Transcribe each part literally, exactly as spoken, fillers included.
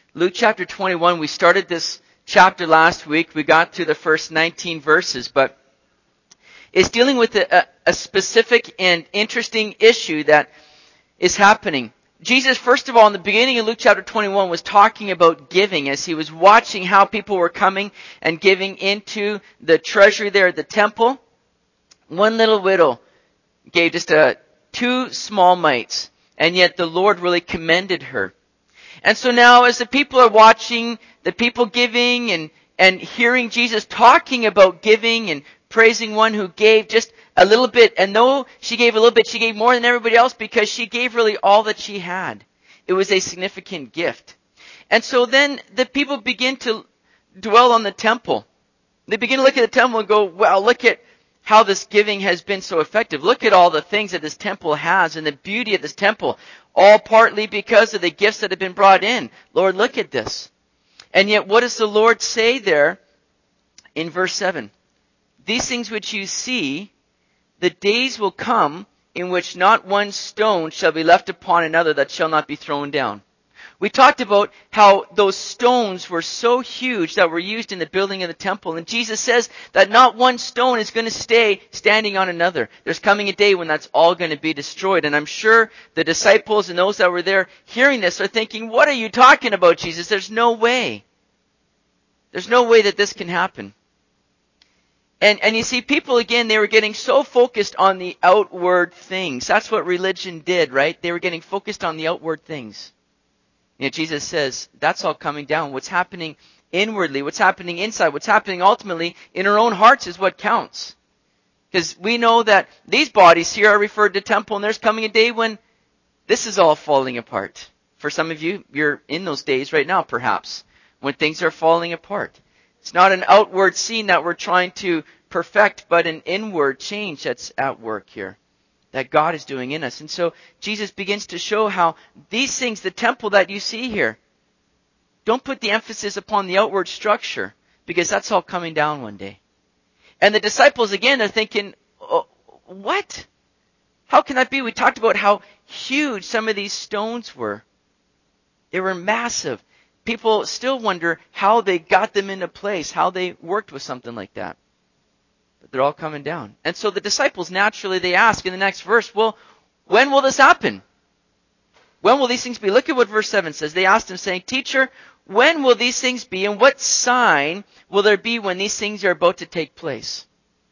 Luke chapter twenty-one, we started this chapter last week. We got through the first nineteen verses, but it's dealing with a, a specific and interesting issue that is happening. Jesus, first of all, in the beginning of Luke chapter twenty-one, was talking about giving as he was watching how people were coming and giving into the treasury there at the temple. One little widow gave just a, two small mites, and yet the Lord really commended her. And so now as the people are watching, the people giving and, and hearing Jesus talking about giving and praising one who gave just a little bit, and though she gave a little bit, she gave more than everybody else because she gave really all that she had. It was a significant gift. And so then the people begin to dwell on the temple. They begin to look at the temple and go, well, look at how this giving has been so effective. Look at all the things that this temple has and the beauty of this temple, all partly because of the gifts that have been brought in. Lord, look at this. And yet what does the Lord say there in verse seven? These things which you see, the days will come in which not one stone shall be left upon another that shall not be thrown down. We talked about how those stones were so huge that were used in the building of the temple. And Jesus says that not one stone is going to stay standing on another. There's coming a day when that's all going to be destroyed. And I'm sure the disciples and those that were there hearing this are thinking, what are you talking about, Jesus? There's no way. There's no way that this can happen. And, and you see, people, again, they were getting so focused on the outward things. That's what religion did, right? They were getting focused on the outward things. You know, Jesus says, that's all coming down. What's happening inwardly, what's happening inside, what's happening ultimately in our own hearts is what counts. Because we know that these bodies here are referred to temple, and there's coming a day when this is all falling apart. For some of you, you're in those days right now, perhaps, when things are falling apart. It's not an outward scene that we're trying to perfect, but an inward change that's at work here, that God is doing in us. And so Jesus begins to show how these things, the temple that you see here, don't put the emphasis upon the outward structure, because that's all coming down one day. And the disciples, again, are thinking, oh, what? How can that be? We talked about how huge some of these stones were. They were massive. People still wonder how they got them into place, how they worked with something like that. But they're all coming down. And so the disciples, naturally, they ask in the next verse, well, when will this happen? When will these things be? Look at what verse seven says. They asked him, saying, Teacher, when will these things be, and what sign will there be when these things are about to take place?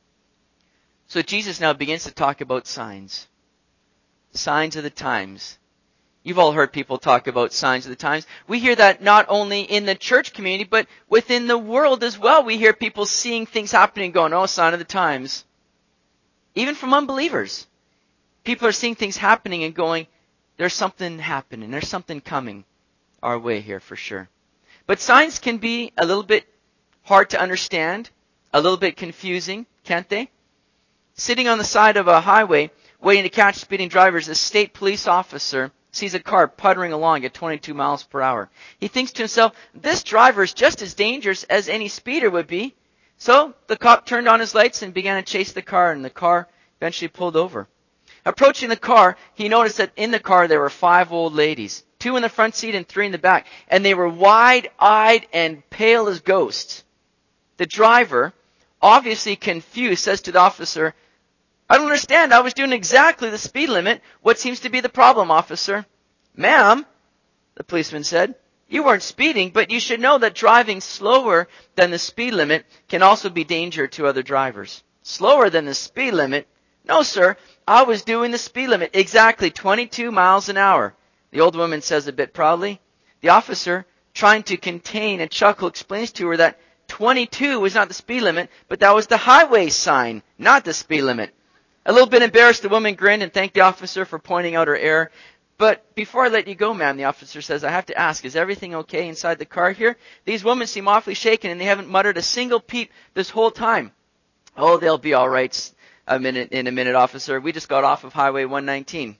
So Jesus now begins to talk about signs. Signs of the times. You've all heard people talk about signs of the times. We hear that not only in the church community, but within the world as well. We hear people seeing things happening and going, oh, sign of the times. Even from unbelievers. People are seeing things happening and going, there's something happening. There's something coming our way here for sure. But signs can be a little bit hard to understand, a little bit confusing, can't they? Sitting on the side of a highway, waiting to catch speeding drivers, a state police officer sees a car puttering along at twenty-two miles per hour. He thinks to himself, this driver is just as dangerous as any speeder would be. So the cop turned on his lights and began to chase the car, and the car eventually pulled over. Approaching the car, he noticed that in the car there were five old ladies, two in the front seat and three in the back, and they were wide-eyed and pale as ghosts. The driver, obviously confused, says to the officer, I don't understand. I was doing exactly the speed limit. What seems to be the problem, officer? Ma'am, the policeman said, you weren't speeding, but you should know that driving slower than the speed limit can also be danger to other drivers. Slower than the speed limit? No, sir. I was doing the speed limit, exactly twenty-two miles an hour. The old woman says a bit proudly. The officer, trying to contain a chuckle, explains to her that twenty-two was not the speed limit, but that was the highway sign, not the speed limit. A little bit embarrassed, the woman grinned and thanked the officer for pointing out her error. But before I let you go, ma'am, the officer says, I have to ask, is everything okay inside the car here? These women seem awfully shaken, and they haven't muttered a single peep this whole time. Oh, they'll be all right a minute, in a minute, officer. We just got off of Highway one nineteen.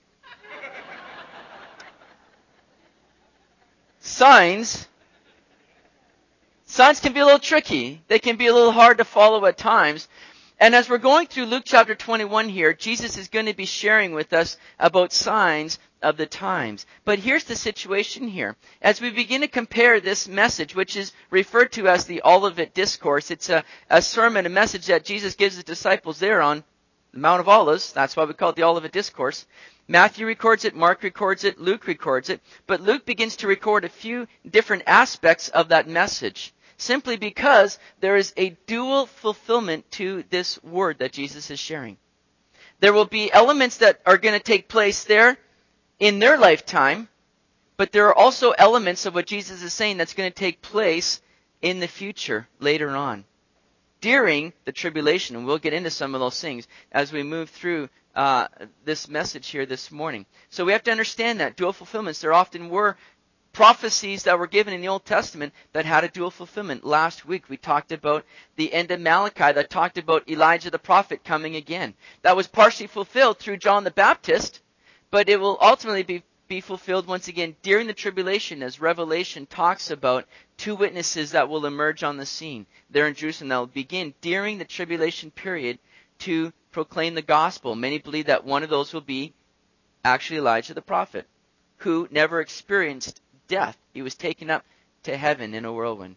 Signs. Signs can be a little tricky. They can be a little hard to follow at times. And as we're going through Luke chapter twenty-one here, Jesus is going to be sharing with us about signs of the times. But here's the situation here. As we begin to compare this message, which is referred to as the Olivet Discourse, it's a, a sermon, a message that Jesus gives his disciples there on the Mount of Olives. That's why we call it the Olivet Discourse. Matthew records it, Mark records it, Luke records it. But Luke begins to record a few different aspects of that message, simply because there is a dual fulfillment to this word that Jesus is sharing. There will be elements that are going to take place there in their lifetime, but there are also elements of what Jesus is saying that's going to take place in the future later on, during the tribulation. And we'll get into some of those things as we move through uh, this message here this morning. So we have to understand that dual fulfillments, there often were prophecies that were given in the Old Testament that had a dual fulfillment. Last week we talked about the end of Malachi that talked about Elijah the prophet coming again. That was partially fulfilled through John the Baptist, but it will ultimately be, be fulfilled once again during the tribulation, as Revelation talks about two witnesses that will emerge on the scene there in Jerusalem that will begin during the tribulation period to proclaim the gospel. Many believe that one of those will be actually Elijah the prophet, who never experienced death. He was taken up to heaven in a whirlwind.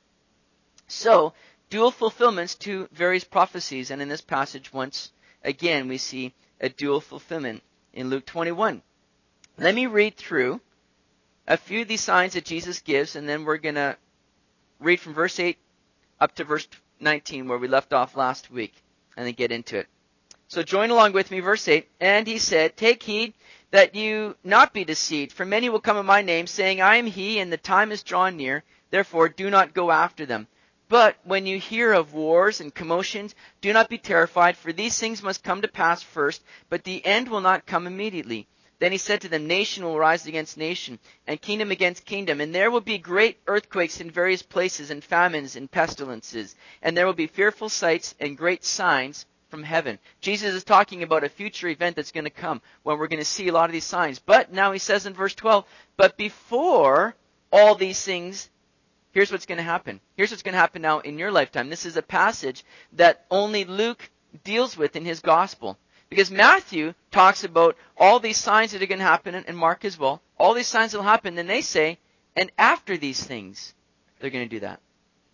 So, dual fulfillments to various prophecies. And in this passage, once again, we see a dual fulfillment in Luke twenty-one. Let me read through a few of these signs that Jesus gives, and then we're going to read from verse eight up to verse nineteen, where we left off last week, and then get into it. So join along with me, verse eight. And he said, "Take heed that you not be deceived, for many will come in my name, saying, I am he, and the time is drawn near. Therefore do not go after them. But when you hear of wars and commotions, do not be terrified, for these things must come to pass first, but the end will not come immediately." Then he said to them, "Nation will rise against nation, and kingdom against kingdom, and there will be great earthquakes in various places, and famines and pestilences, and there will be fearful sights and great signs from heaven." Jesus is talking about a future event that's going to come when we're going to see a lot of these signs. But now he says in verse twelve, "But before all these things, here's what's going to happen." Here's what's going to happen now in your lifetime. This is a passage that only Luke deals with in his gospel, because Matthew talks about all these signs that are going to happen, and Mark as well. All these signs will happen. Then they say, and after these things, they're going to do that.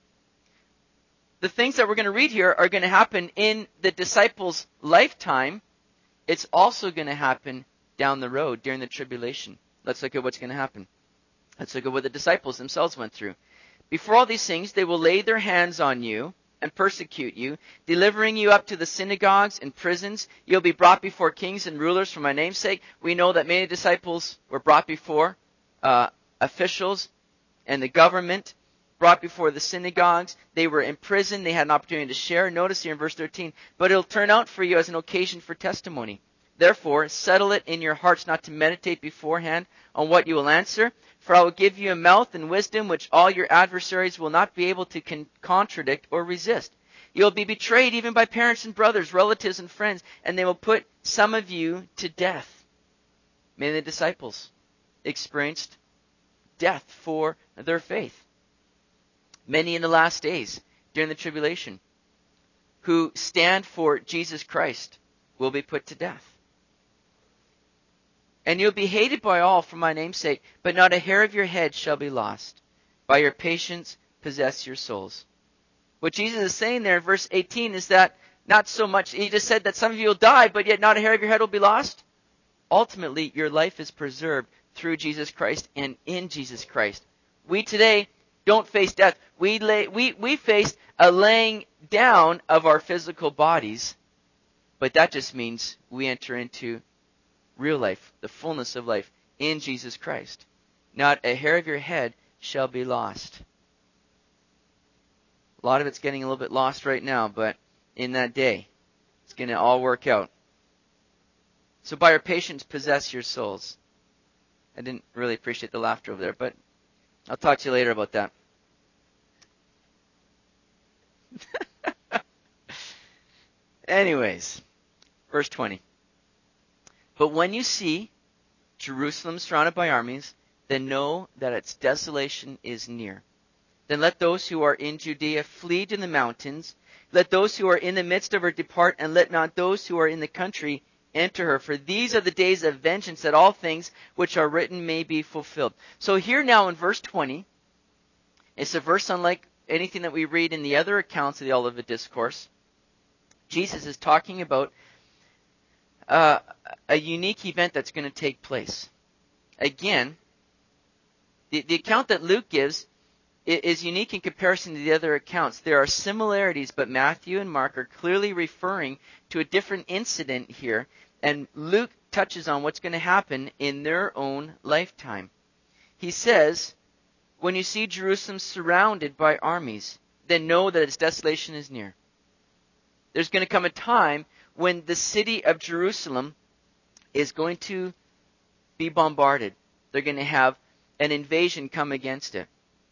The things that we're going to read here are going to happen in the disciples' lifetime. It's also going to happen down the road during the tribulation. Let's look at what's going to happen. Let's look at what the disciples themselves went through. "Before all these things, they will lay their hands on you and persecute you, delivering you up to the synagogues and prisons. You'll be brought before kings and rulers for my name's sake." We know that many disciples were brought before uh, officials and the government, brought before the synagogues. They were in prison. They had an opportunity to share. Notice here in verse thirteen, "But it'll turn out for you as an occasion for testimony. Therefore, settle it in your hearts not to meditate beforehand on what you will answer. For I will give you a mouth and wisdom which all your adversaries will not be able to con- contradict or resist. You will be betrayed even by parents and brothers, relatives and friends, and they will put some of you to death." Many of the disciples experienced death for their faith. Many in the last days, during the tribulation, who stand for Jesus Christ will be put to death. "And you'll be hated by all for my name's sake, but not a hair of your head shall be lost. By your patience possess your souls." What Jesus is saying there in verse eighteen is that not so much, he just said that some of you will die, but yet not a hair of your head will be lost. Ultimately, your life is preserved through Jesus Christ and in Jesus Christ. We today don't face death. We lay, we, we face a laying down of our physical bodies, but that just means we enter into real life, the fullness of life in Jesus Christ. Not a hair of your head shall be lost. A lot of it's getting a little bit lost right now, but in that day, it's going to all work out. So by your patience, possess your souls. I didn't really appreciate the laughter over there, but I'll talk to you later about that. Anyways, verse twenty. "But when you see Jerusalem surrounded by armies, then know that its desolation is near. Then let those who are in Judea flee to the mountains. Let those who are in the midst of her depart, and let not those who are in the country enter her. For these are the days of vengeance, that all things which are written may be fulfilled. So here now in verse twenty, it's a verse unlike anything that we read in the other accounts of the Olivet Discourse. Jesus is talking about uh, a unique event that's going to take place. Again, the, the account that Luke gives is unique in comparison to the other accounts. There are similarities, but Matthew and Mark are clearly referring to a different incident here, and Luke touches on what's going to happen in their own lifetime. He says, when you see Jerusalem surrounded by armies, then know that its desolation is near. There's going to come a time when the city of Jerusalem is going to be bombarded. They're going to have an invasion come against it.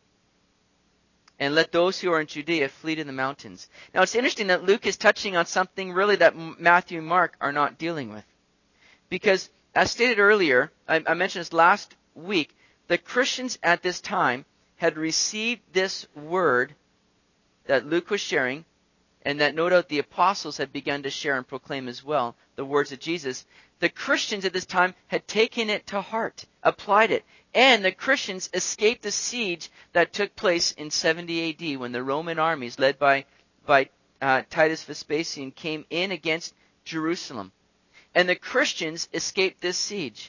And let those who are in Judea flee to the mountains. Now it's interesting that Luke is touching on something really that Matthew and Mark are not dealing with. Because as stated earlier, I, I mentioned this last week, the Christians at this time had received this word that Luke was sharing, and that no doubt the apostles had begun to share and proclaim as well, the words of Jesus. The Christians at this time had taken it to heart, applied it, and the Christians escaped the siege that took place in seventy A D when the Roman armies led by, by uh, Titus Vespasian came in against Jerusalem. And the Christians escaped this siege.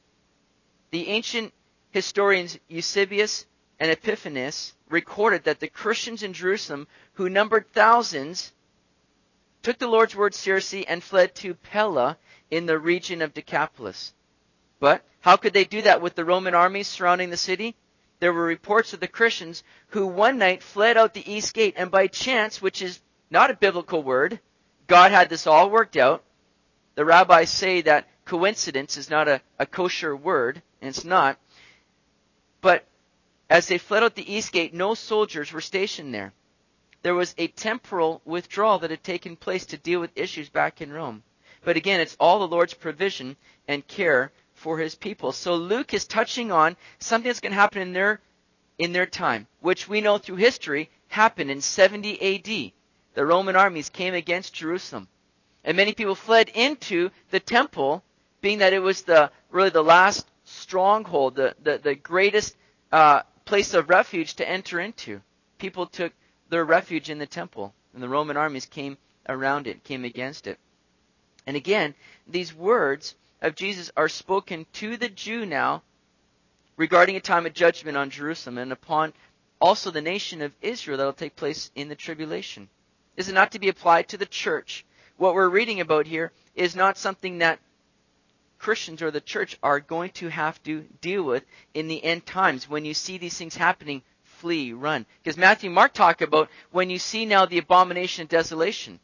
The ancient historians Eusebius and Epiphanes recorded that the Christians in Jerusalem, who numbered thousands, took the Lord's word seriously and fled to Pella in the region of Decapolis. But how could they do that with the Roman armies surrounding the city? There were reports of the Christians who one night fled out the east gate, and by chance, which is not a biblical word, God had this all worked out. The rabbis say that coincidence is not a, a kosher word, and it's not. But as they fled out the east gate, no soldiers were stationed there. There was a temporal withdrawal that had taken place to deal with issues back in Rome. But again, it's all the Lord's provision and care for his people. So Luke is touching on something that's going to happen in their, in their time, which we know through history happened in seventy A D. The Roman armies came against Jerusalem. And many people fled into the temple, being that it was the really the last stronghold, the, the, the greatest uh, place of refuge to enter into. People took their refuge in the temple, and the Roman armies came around it, came against it. And again, these words of Jesus are spoken to the Jew now regarding a time of judgment on Jerusalem and upon also the nation of Israel that will take place in the tribulation. This is not to be applied to the church. What we're reading about here is not something that Christians or the church are going to have to deal with in the end times. When you see these things happening, flee, run. Because Matthew and Mark talk about when you see now the abomination of desolation.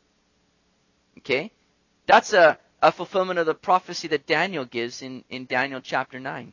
Okay? That's a, a fulfillment of the prophecy that Daniel gives in, in Daniel chapter nine.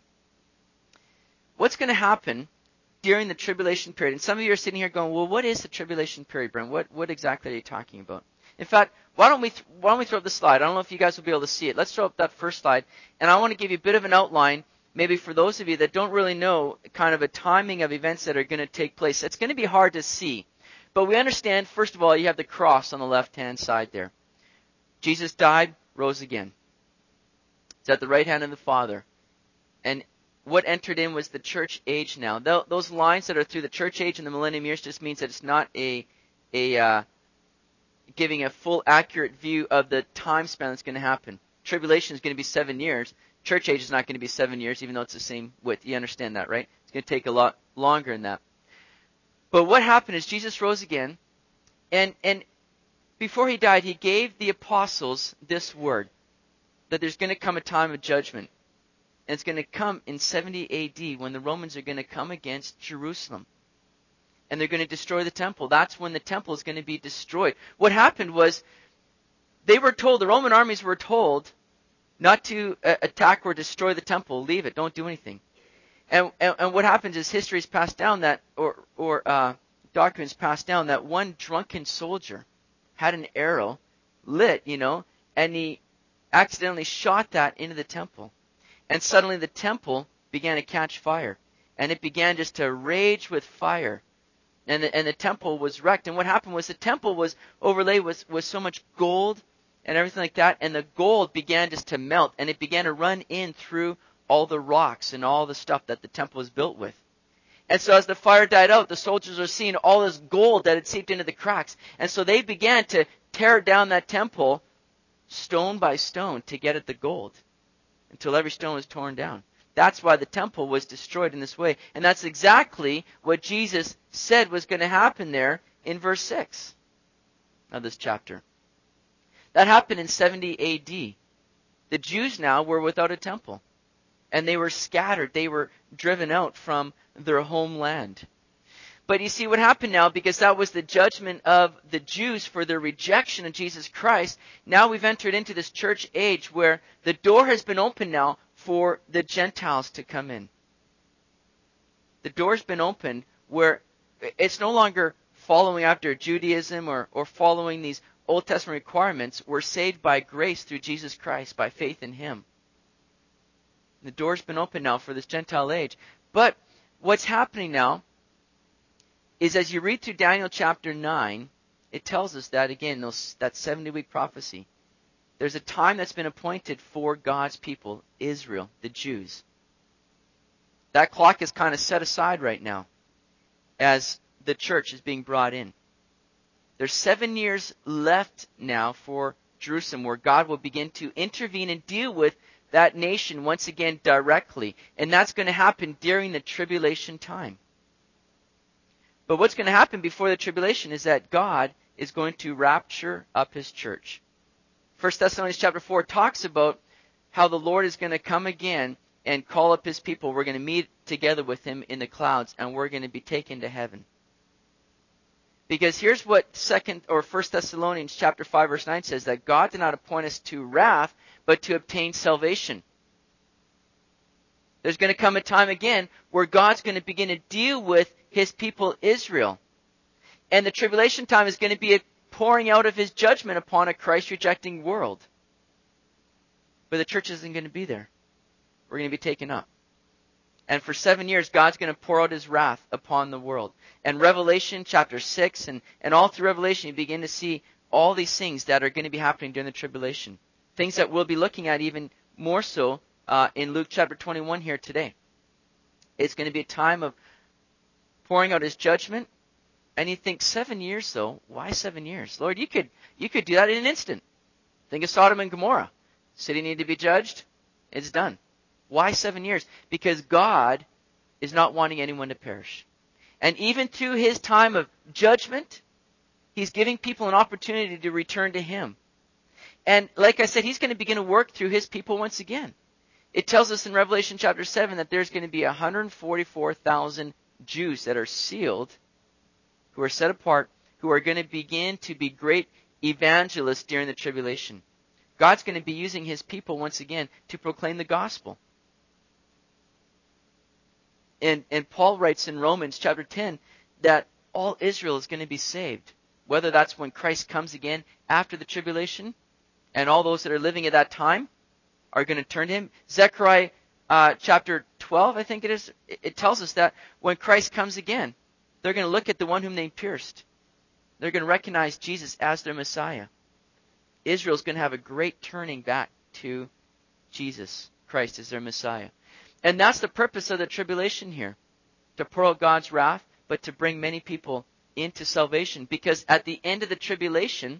What's going to happen during the tribulation period? And some of you are sitting here going, well, what is the tribulation period, Brent? What, what exactly are you talking about? In fact, why don't we th- why don't we throw up the slide? I don't know if you guys will be able to see it. Let's throw up that first slide. And I want to give you a bit of an outline, maybe for those of you that don't really know kind of a timing of events that are going to take place. It's going to be hard to see. But we understand, first of all, you have the cross on the left-hand side there. Jesus died, rose again. It's at the right hand of the Father. And what entered in was the church age now. Th- those lines that are through the church age and the millennium years just means that it's not a a uh, giving a full accurate view of the time span that's going to happen. Tribulation is going to be seven years. Church age is not going to be seven years, even though it's the same width. You understand that, right? It's going to take a lot longer than that. But what happened is Jesus rose again, and and before he died, he gave the apostles this word, that there's going to come a time of judgment. And it's going to come in seventy A D when the Romans are going to come against Jerusalem. And they're going to destroy the temple. That's when the temple is going to be destroyed. What happened was, they were told, the Roman armies were told, not to uh, attack or destroy the temple. Leave it. Don't do anything. And, and, and what happens is history is passed down that, or, or uh, doctrines passed down that one drunken soldier had an arrow lit, you know, and he accidentally shot that into the temple. And suddenly the temple began to catch fire. And it began just to rage with fire. And the, and the temple was wrecked. And what happened was the temple was overlaid with, with so much gold and everything like that. And the gold began just to melt. And it began to run in through all the rocks and all the stuff that the temple was built with. And so as the fire died out, the soldiers were seeing all this gold that had seeped into the cracks. And so they began to tear down that temple stone by stone to get at the gold until every stone was torn down. That's why the temple was destroyed in this way. And that's exactly what Jesus said was going to happen there in verse six of this chapter. That happened in seventy A D. The Jews now were without a temple. And they were scattered. They were driven out from their homeland. But you see what happened now, because that was the judgment of the Jews for their rejection of Jesus Christ. Now we've entered into this church age where the door has been opened now for the Gentiles to come in. The door's been opened where it's no longer following after Judaism or, or following these Old Testament requirements. We're saved by grace through Jesus Christ, by faith in Him. The door's been opened now for this Gentile age. But what's happening now is, as you read through Daniel chapter nine, it tells us that, again, those, that seventy-week prophecy, there's a time that's been appointed for God's people, Israel, the Jews. That clock is kind of set aside right now as the church is being brought in. There's seven years left now for Jerusalem where God will begin to intervene and deal with that nation once again directly. And that's going to happen during the tribulation time. But what's going to happen before the tribulation is that God is going to rapture up His church. First Thessalonians chapter four talks about how the Lord is going to come again and call up His people. We're going to meet together with Him in the clouds, and we're going to be taken to heaven. Because here's what second or First Thessalonians chapter five verse nine says, that God did not appoint us to wrath, but to obtain salvation. There's going to come a time again where God's going to begin to deal with His people Israel. And the tribulation time is going to be a pouring out of His judgment upon a Christ-rejecting world. But the church isn't going to be there. We're going to be taken up. And for seven years, God's going to pour out His wrath upon the world. And Revelation chapter six and, and all through Revelation, you begin to see all these things that are going to be happening during the tribulation. Things that we'll be looking at even more so uh, in Luke chapter twenty-one here today. It's going to be a time of pouring out His judgment. And you think, seven years though? Why seven years? Lord, you could you could do that in an instant. Think of Sodom and Gomorrah. City needed to be judged. It's done. Why seven years? Because God is not wanting anyone to perish. And even through His time of judgment, He's giving people an opportunity to return to Him. And like I said, He's going to begin to work through His people once again. It tells us in Revelation chapter seven that there's going to be one hundred forty-four thousand Jews that are sealed, who are set apart, who are going to begin to be great evangelists during the tribulation. God's going to be using His people once again to proclaim the gospel. And, and Paul writes in Romans chapter ten that all Israel is going to be saved. Whether that's when Christ comes again after the tribulation, and all those that are living at that time are going to turn to Him. Zechariah uh, chapter twelve, I think it is, it tells us that when Christ comes again, they're going to look at the one whom they pierced. They're going to recognize Jesus as their Messiah. Israel's going to have a great turning back to Jesus Christ as their Messiah. And that's the purpose of the tribulation here. To pour out God's wrath, but to bring many people into salvation. Because at the end of the tribulation,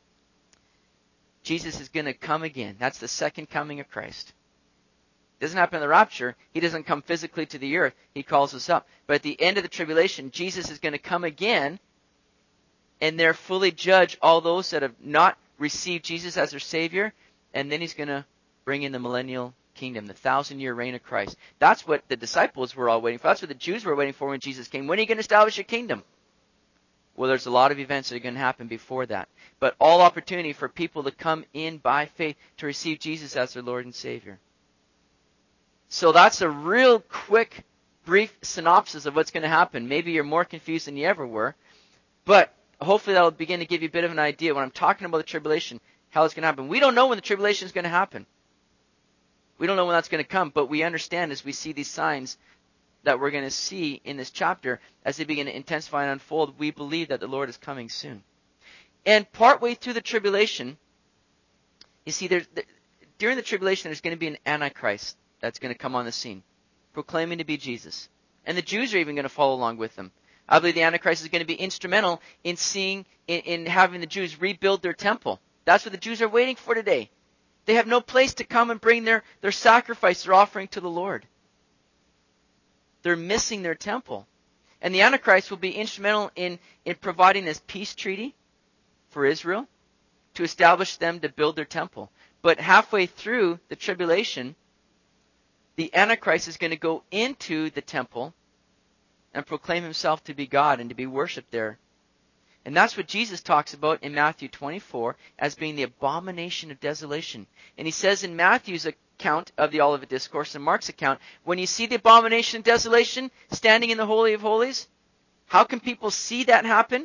Jesus is going to come again. That's the second coming of Christ. It doesn't happen in the rapture. He doesn't come physically to the earth. He calls us up. But at the end of the tribulation, Jesus is going to come again and there fully judge all those that have not received Jesus as their Savior. And then He's going to bring in the millennial kingdom, the thousand-year reign of Christ. That's what the disciples were all waiting for. That's what the Jews were waiting for when Jesus came. When are you going to establish your kingdom? Well, there's a lot of events that are going to happen before that. But all opportunity for people to come in by faith to receive Jesus as their Lord and Savior. So that's a real quick, brief synopsis of what's going to happen. Maybe you're more confused than you ever were. But hopefully that will begin to give you a bit of an idea when I'm talking about the tribulation, how it's going to happen. We don't know when the tribulation is going to happen. We don't know when that's going to come, but we understand as we see these signs that we're going to see in this chapter as they begin to intensify and unfold, we believe that the Lord is coming soon. And partway through the tribulation, you see, there's, there, during the tribulation, there's going to be an Antichrist that's going to come on the scene, proclaiming to be Jesus. And the Jews are even going to follow along with him. I believe the Antichrist is going to be instrumental in seeing, in, in having the Jews rebuild their temple. That's what the Jews are waiting for today. They have no place to come and bring their, their sacrifice, their offering to the Lord. They're missing their temple. And the Antichrist will be instrumental in, in providing this peace treaty for Israel to establish them to build their temple. But halfway through the tribulation, the Antichrist is going to go into the temple and proclaim himself to be God and to be worshipped there. And that's what Jesus talks about in Matthew twenty-four as being the abomination of desolation. And he says in Matthew's account of the Olivet Discourse and Mark's account, when you see the abomination of desolation standing in the Holy of Holies, how can people see that happen?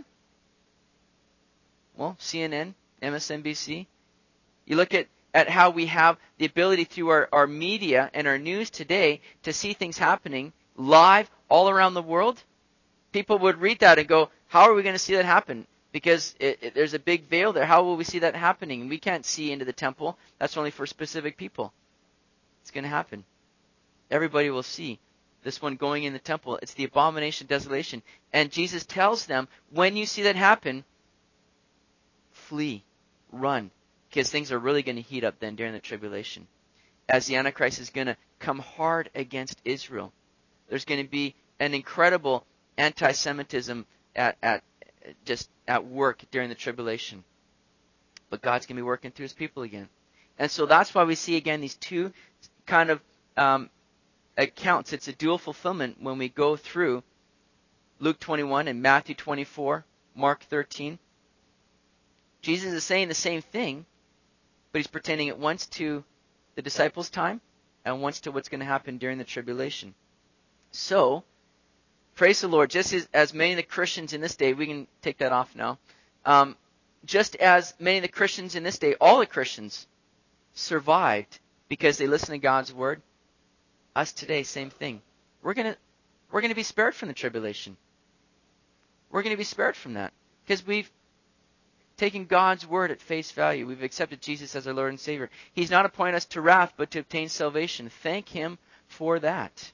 Well, C N N, M S N B C. You look at, at how we have the ability through our, our media and our news today to see things happening live all around the world. People would read that and go, how are we going to see that happen? Because it, it, there's a big veil there. How will we see that happening? We can't see into the temple. That's only for specific people. It's going to happen. Everybody will see this one going in the temple. It's the abomination of desolation. And Jesus tells them, when you see that happen, flee, run, because things are really going to heat up then during the tribulation. As the Antichrist is going to come hard against Israel. There's going to be an incredible anti-Semitism at, at just at work during the tribulation. But God's going to be working through his people again. And so that's why we see again these two kind of um, accounts. It's a dual fulfillment when we go through Luke twenty-one and Matthew twenty-four, Mark thirteen. Jesus is saying the same thing, but he's pertaining at once to the disciples' time and once to what's going to happen during the tribulation. So, praise the Lord, just as, as many of the Christians in this day, we can take that off now, um, just as many of the Christians in this day, all the Christians survived because they listened to God's word, us today, same thing. We're going to we're going to be spared from the tribulation. We're going to be spared from that because we've taken God's word at face value. We've accepted Jesus as our Lord and Savior. He's not appointed us to wrath, but to obtain salvation. Thank him for that.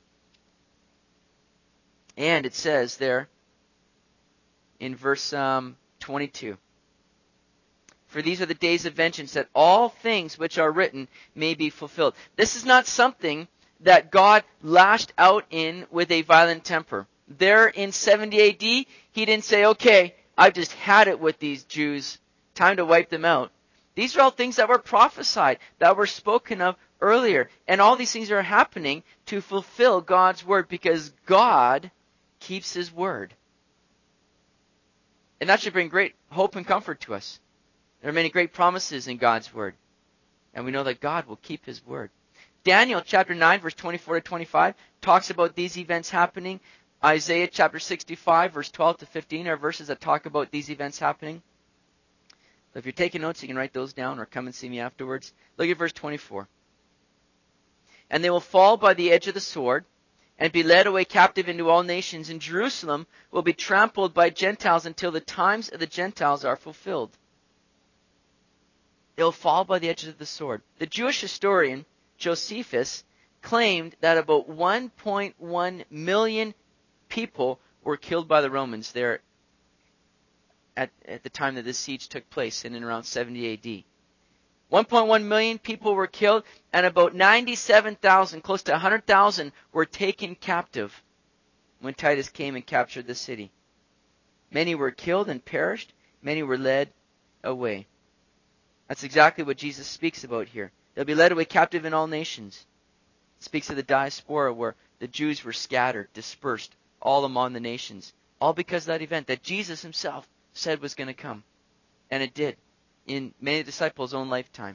And it says there in verse um, twenty-two, for these are the days of vengeance, that all things which are written may be fulfilled. This is not something that God lashed out in with a violent temper. There in seventy A D, he didn't say, okay, I've just had it with these Jews. Time to wipe them out. These are all things that were prophesied, that were spoken of earlier. And all these things are happening to fulfill God's word because God keeps his word. And that should bring great hope and comfort to us. There are many great promises in God's word. And we know that God will keep his word. Daniel chapter nine verse twenty-four to twenty-five talks about these events happening. Isaiah chapter sixty-five verse twelve to fifteen are verses that talk about these events happening. So if you're taking notes, you can write those down or come and see me afterwards. Look at verse twenty-four. And they will fall by the edge of the sword and be led away captive into all nations, and Jerusalem will be trampled by Gentiles until the times of the Gentiles are fulfilled. They will fall by the edge of the sword. The Jewish historian Josephus claimed that about one point one million people were killed by the Romans there at, at the time that this siege took place in and around seventy A D. one point one million people were killed, and about ninety-seven thousand, close to one hundred thousand, were taken captive when Titus came and captured the city. Many were killed and perished. Many were led away. That's exactly what Jesus speaks about here. They'll be led away captive in all nations. It speaks of the diaspora where the Jews were scattered, dispersed, all among the nations. All because of that event that Jesus himself said was going to come. And it did in many disciples' own lifetime.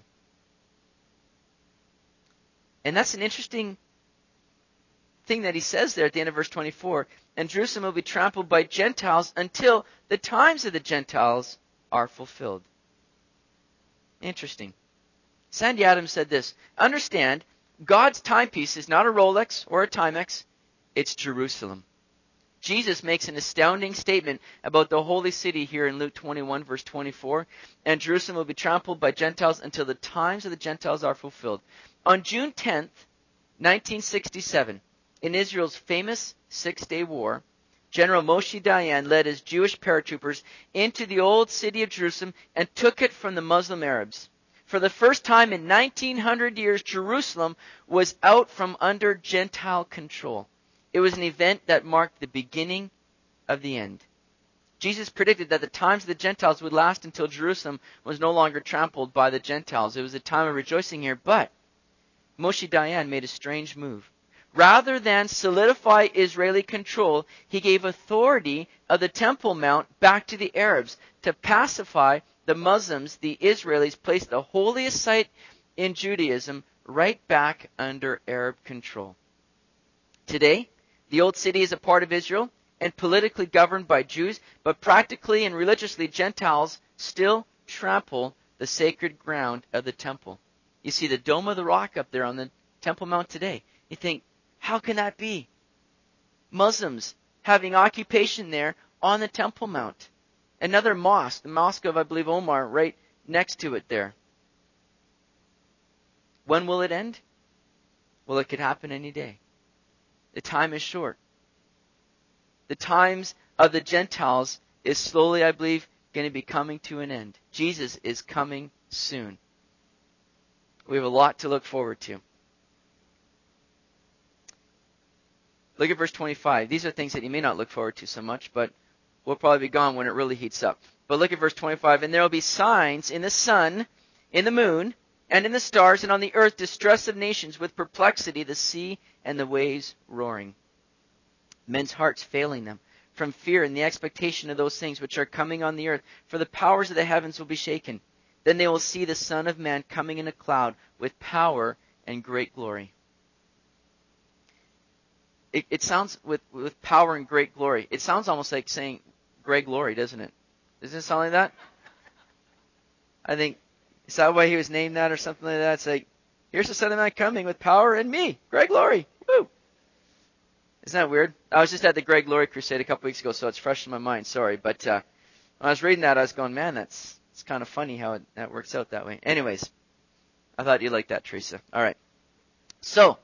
And that's an interesting thing that he says there at the end of verse twenty-four. And Jerusalem will be trampled by Gentiles until the times of the Gentiles are fulfilled. Interesting. Sandy Adams said this, understand, God's timepiece is not a Rolex or a Timex. It's Jerusalem. Jesus makes an astounding statement about the holy city here in Luke twenty-one, verse twenty-four. And Jerusalem will be trampled by Gentiles until the times of the Gentiles are fulfilled. On June tenth, nineteen sixty-seven, in Israel's famous Six-Day War, General Moshe Dayan led his Jewish paratroopers into the old city of Jerusalem and took it from the Muslim Arabs. For the first time in nineteen hundred years, Jerusalem was out from under Gentile control. It was an event that marked the beginning of the end. Jesus predicted that the times of the Gentiles would last until Jerusalem was no longer trampled by the Gentiles. It was a time of rejoicing here, but Moshe Dayan made a strange move. Rather than solidify Israeli control, he gave authority of the Temple Mount back to the Arabs. To pacify the Muslims, the Israelis placed the holiest site in Judaism right back under Arab control. Today, the old city is a part of Israel and politically governed by Jews, but practically and religiously Gentiles still trample the sacred ground of the temple. You see the Dome of the Rock up there on the Temple Mount today. You think, how can that be? Muslims having occupation there on the Temple Mount. Another mosque, the Mosque of, I believe, Omar, right next to it there. When will it end? Well, it could happen any day. The time is short. The times of the Gentiles is slowly, I believe, going to be coming to an end. Jesus is coming soon. We have a lot to look forward to. Look at verse twenty-five. These are things that you may not look forward to so much, but will probably be gone when it really heats up. But look at verse twenty-five. And there will be signs in the sun, in the moon, and in the stars, and on the earth distress of nations with perplexity, the sea and the waves roaring. Men's hearts failing them from fear and the expectation of those things which are coming on the earth. For the powers of the heavens will be shaken. Then they will see the Son of Man coming in a cloud with power and great glory. It, it sounds, with, with power and great glory, it sounds almost like saying great glory, doesn't it? Doesn't it sound like that? I think, is that why he was named that or something like that? It's like, here's the Son of Man coming with power and me. Great glory. Woo! Isn't that weird? I was just at the Greg Glory Crusade a couple weeks ago, so it's fresh in my mind. Sorry. But uh, when I was reading that, I was going, man, that's it's kind of funny how it, that works out that way. Anyways, I thought you liked that, Teresa. All right. So,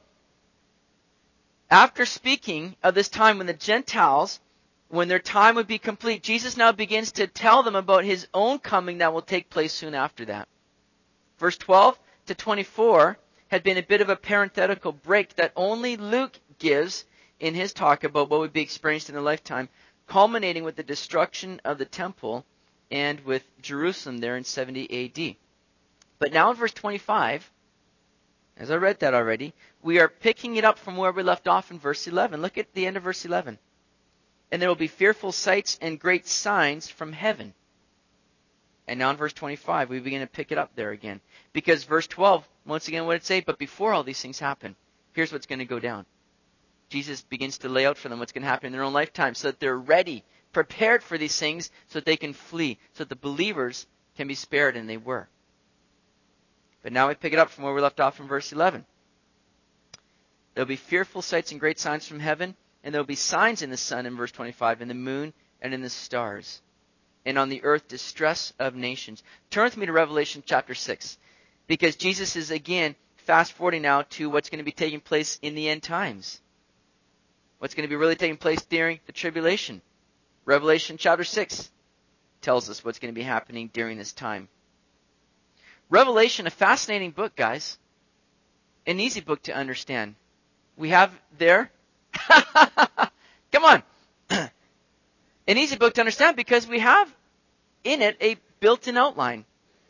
after speaking of this time when the Gentiles, when their time would be complete, Jesus now begins to tell them about his own coming that will take place soon after that. Verse twelve to twenty-four had been a bit of a parenthetical break that only Luke gives in his talk about what would be experienced in a lifetime, culminating with the destruction of the temple and with Jerusalem there in seventy A D. But now in verse twenty-five, as I read that already, we are picking it up from where we left off in verse eleven. Look at the end of verse eleven. And there will be fearful sights and great signs from heaven. And now in verse twenty-five, we begin to pick it up there again. Because verse twelve, once again, what did it say? But before all these things happen, here's what's going to go down. Jesus begins to lay out for them what's going to happen in their own lifetime so that they're ready, prepared for these things so that they can flee, so that the believers can be spared, and they were. But now we pick it up from where we left off in verse eleven. There will be fearful sights and great signs from heaven, and there will be signs in the sun in verse twenty-five, in the moon and in the stars, and on the earth distress of nations. Turn with me to Revelation chapter six, because Jesus is again fast forwarding now to what's going to be taking place in the end times. What's going to be really taking place during the tribulation. Revelation chapter six tells us what's going to be happening during this time. Revelation, a fascinating book, guys. An easy book to understand. We have there, come on, an easy book to understand because we have in it a built-in outline.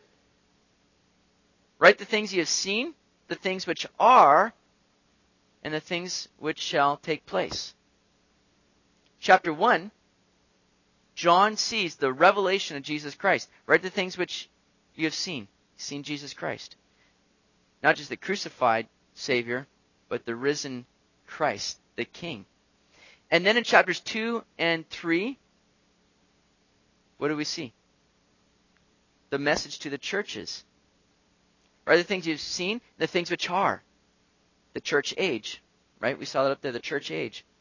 Write the things you have seen, the things which are, and the things which shall take place. Chapter one, John sees the revelation of Jesus Christ. Write the things which you have seen. You've seen Jesus Christ. Not just the crucified Savior, but the risen Christ, the King. And then in chapters two and three, what do we see? The message to the churches. Right? The things you've seen, the things which are. The church age. Right? We saw that up there, the church age.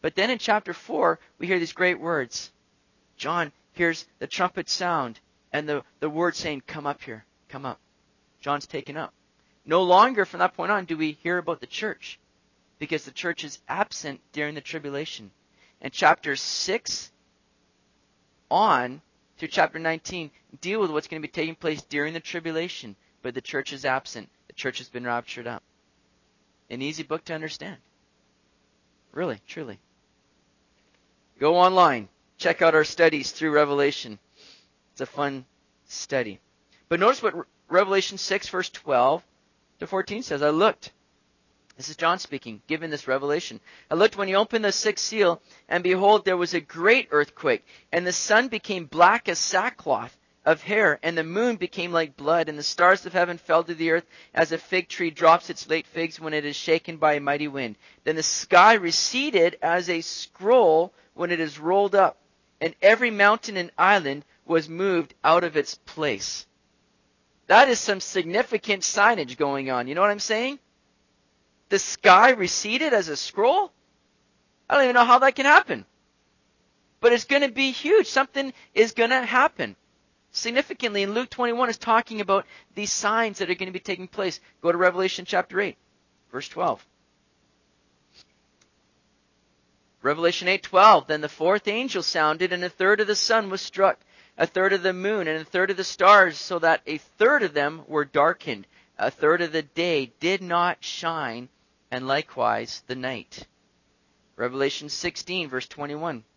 But then in chapter four, we hear these great words. John hears the trumpet sound and the, the word saying, come up here, come up. John's taken up. No longer from that point on do we hear about the church, because the church is absent during the tribulation. And chapter six on through chapter nineteen deal with what's going to be taking place during the tribulation, but the church is absent. The church has been raptured up. An easy book to understand. Really, truly. Go online. Check out our studies through Revelation. It's a fun study. But notice what Revelation six, verse twelve to fourteen says. I looked. This is John speaking, given this revelation. I looked when he opened the sixth seal, and behold, there was a great earthquake, and the sun became black as sackcloth of hair, and the moon became like blood, and the stars of heaven fell to the earth as a fig tree drops its late figs when it is shaken by a mighty wind. Then the sky receded as a scroll when it is rolled up, and every mountain and island was moved out of its place. That is some significant signage going on. You know what I'm saying? The sky receded as a scroll? I don't even know how that can happen. But it's going to be huge. Something is going to happen. Significantly, in Luke twenty-one is talking about these signs that are going to be taking place. Go to Revelation chapter eight, verse twelve. Revelation eight twelve. Then the fourth angel sounded, and a third of the sun was struck, a third of the moon, and a third of the stars, so that a third of them were darkened. A third of the day did not shine, and likewise the night. Revelation sixteen, verse twenty-one.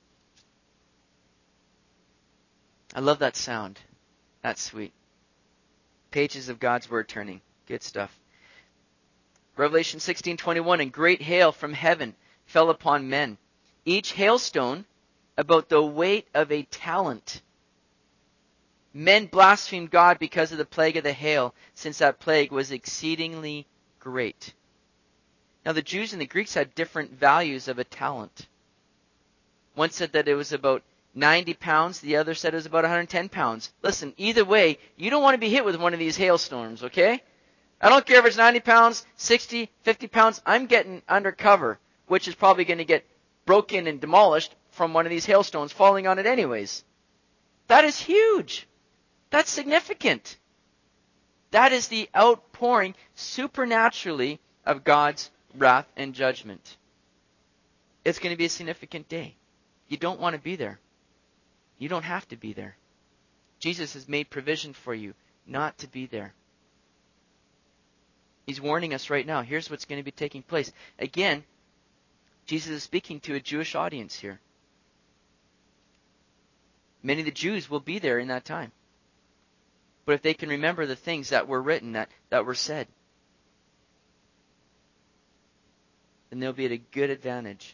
I love that sound. That's sweet. Pages of God's Word turning. Good stuff. Revelation sixteen twenty-one. And great hail from heaven fell upon men, each hailstone about the weight of a talent. Men blasphemed God because of the plague of the hail, since that plague was exceedingly great. Now the Jews and the Greeks had different values of a talent. One said that it was about ninety pounds. The other said it was about one hundred ten pounds. Listen, either way, you don't want to be hit with one of these hailstorms, okay? I don't care if it's ninety pounds, sixty, fifty pounds. I'm getting under cover, which is probably going to get broken and demolished from one of these hailstones falling on it anyways. That is huge. That's significant. That is the outpouring supernaturally of God's wrath and judgment. It's going to be a significant day. You don't want to be there. You don't have to be there. Jesus has made provision for you not to be there. He's warning us right now. Here's what's going to be taking place. Again, Jesus is speaking to a Jewish audience here. Many of the Jews will be there in that time. But if they can remember the things that were written, that, that were said, then they'll be at a good advantage.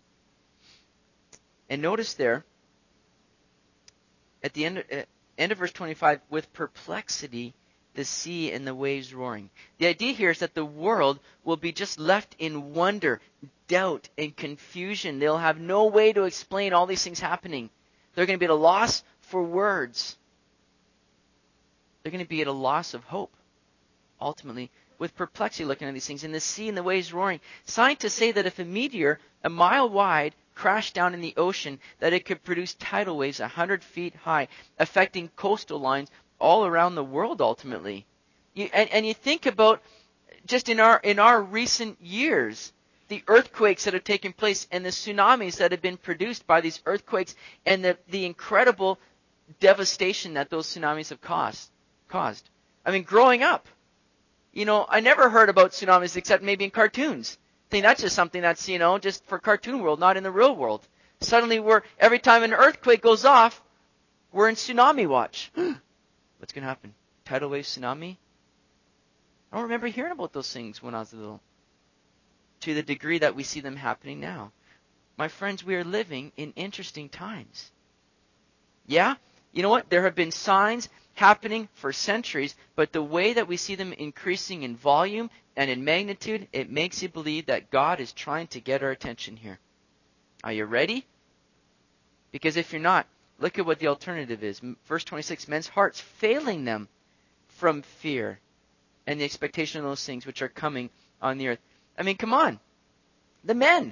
And notice there, at the end, uh, end of verse twenty-five, with perplexity, the sea and the waves roaring. The idea here is that the world will be just left in wonder, doubt, and confusion. They'll have no way to explain all these things happening. They're going to be at a loss for words. They're going to be at a loss of hope, ultimately, with perplexity looking at these things. And the sea and the waves roaring. Scientists say that if a meteor a mile wide crashed down in the ocean, that it could produce tidal waves one hundred feet high, affecting coastal lines all around the world, ultimately. You, and, and you think about, just in our in our recent years, the earthquakes that have taken place and the tsunamis that have been produced by these earthquakes, and the, the incredible devastation that those tsunamis have caused. caused. I mean, growing up, you know, I never heard about tsunamis except maybe in cartoons. I think that's just something that's, you know, just for cartoon world, not in the real world. Suddenly we're, every time an earthquake goes off, we're in tsunami watch. What's going to happen? Tidal wave tsunami? I don't remember hearing about those things when I was little, to the degree that we see them happening now. My friends, we are living in interesting times. Yeah? You know what? There have been signs happening for centuries, but the way that we see them increasing in volume and in magnitude, it makes you believe that God is trying to get our attention here. Are you ready? Because if you're not, look at what the alternative is. Verse twenty-six, men's hearts failing them from fear and the expectation of those things which are coming on the earth. I mean, come on. The men.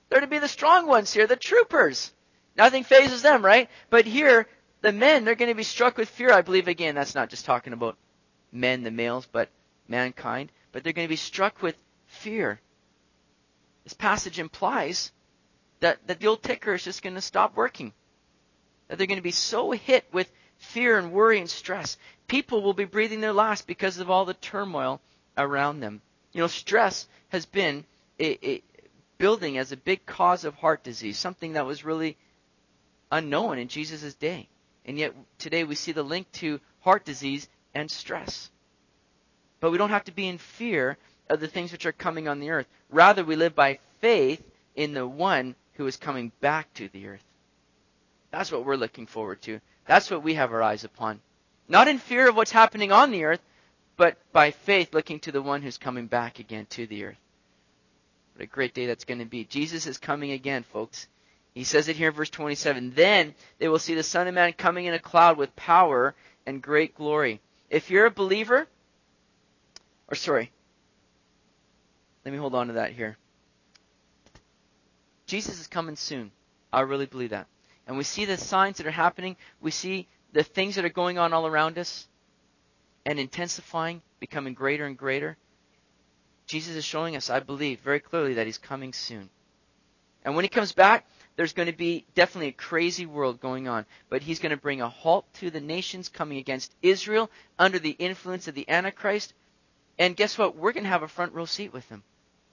They're to be the strong ones here, the troopers. Nothing phases them, right? But here, the men, they're going to be struck with fear. I believe, again, that's not just talking about men, the males, but mankind. But they're going to be struck with fear. This passage implies that, that the old ticker is just going to stop working. That they're going to be so hit with fear and worry and stress. People will be breathing their last because of all the turmoil around them. You know, stress has been a, a building as a big cause of heart disease, something that was really unknown in Jesus' day. And yet today we see the link to heart disease and stress. But we don't have to be in fear of the things which are coming on the earth. Rather, we live by faith in the one who is coming back to the earth. That's what we're looking forward to. That's what we have our eyes upon. Not in fear of what's happening on the earth, but by faith looking to the one who's coming back again to the earth. What a great day that's going to be. Jesus is coming again, folks. He says it here in verse twenty-seven. Then they will see the Son of Man coming in a cloud with power and great glory. If you're a believer, or sorry, let me hold on to that here. Jesus is coming soon. I really believe that. And we see the signs that are happening. We see the things that are going on all around us and intensifying, becoming greater and greater. Jesus is showing us, I believe, very clearly that he's coming soon. And when he comes back, there's going to be definitely a crazy world going on. But he's going to bring a halt to the nations coming against Israel under the influence of the Antichrist. And guess what? We're going to have a front row seat with him.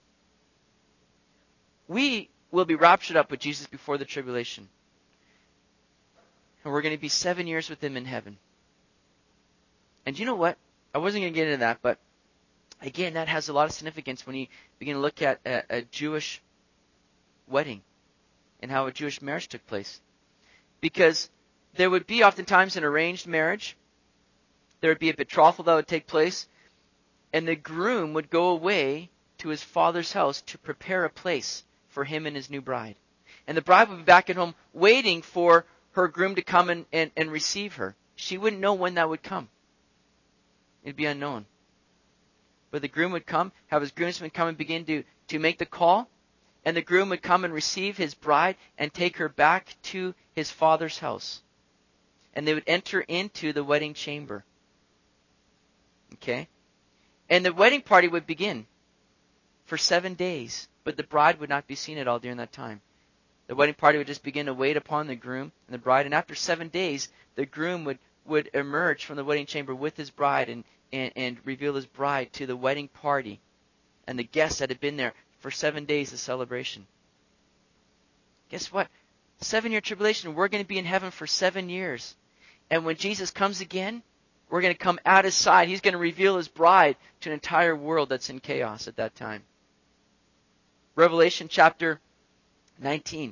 We will be raptured up with Jesus before the tribulation. And we're going to be seven years with him in heaven. And you know what? I wasn't going to get into that, but again, that has a lot of significance when you begin to look at a, a Jewish wedding and how a Jewish marriage took place. Because there would be oftentimes an arranged marriage. There would be a betrothal that would take place. And the groom would go away to his father's house to prepare a place for him and his new bride. And the bride would be back at home waiting for her groom to come and, and, and receive her. She wouldn't know when that would come. It'd be unknown. But the groom would come, have his groomsmen come and begin to, to make the call. And the groom would come and receive his bride and take her back to his father's house. And they would enter into the wedding chamber. Okay? And the wedding party would begin for seven days. But the bride would not be seen at all during that time. The wedding party would just begin to wait upon the groom and the bride. And after seven days, the groom would, would emerge from the wedding chamber with his bride and, and, and reveal his bride to the wedding party and the guests that had been there for seven days of celebration. Guess what? Seven-year tribulation, we're going to be in heaven for seven years. And when Jesus comes again, we're going to come at his side. He's going to reveal his bride to an entire world that's in chaos at that time. Revelation chapter nineteen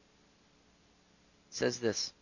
says this.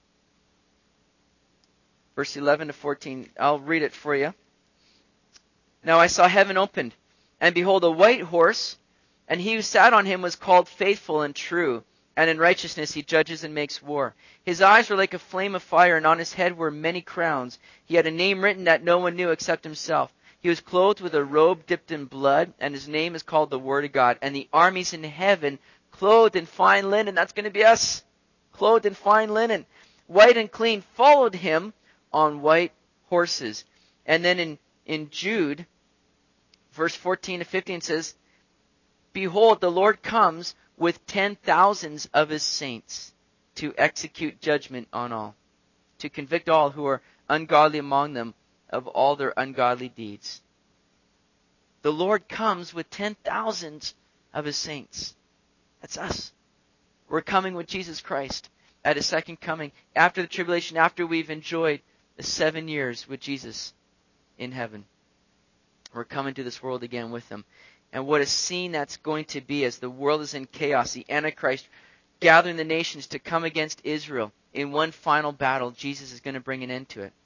Verse eleven to fourteen. I'll read it for you. Now I saw heaven opened, and behold, a white horse, and he who sat on him was called Faithful and True, and in righteousness he judges and makes war. His eyes were like a flame of fire, and on his head were many crowns. He had a name written that no one knew except himself. He was clothed with a robe dipped in blood, and his name is called the Word of God. And the armies in heaven, clothed in fine linen, that's going to be us, clothed in fine linen, white and clean, followed him on white horses. And then in, in Jude, verse fourteen to fifteen says, Behold, the Lord comes with ten thousands of his saints to execute judgment on all, to convict all who are ungodly among them of all their ungodly deeds. The Lord comes with ten thousands of his saints. That's us. We're coming with Jesus Christ at his second coming, after the tribulation, after we've enjoyed the seven years with Jesus in heaven. We're coming to this world again with him. And what a scene that's going to be as the world is in chaos, the Antichrist gathering the nations to come against Israel in one final battle. Jesus is going to bring an end to it.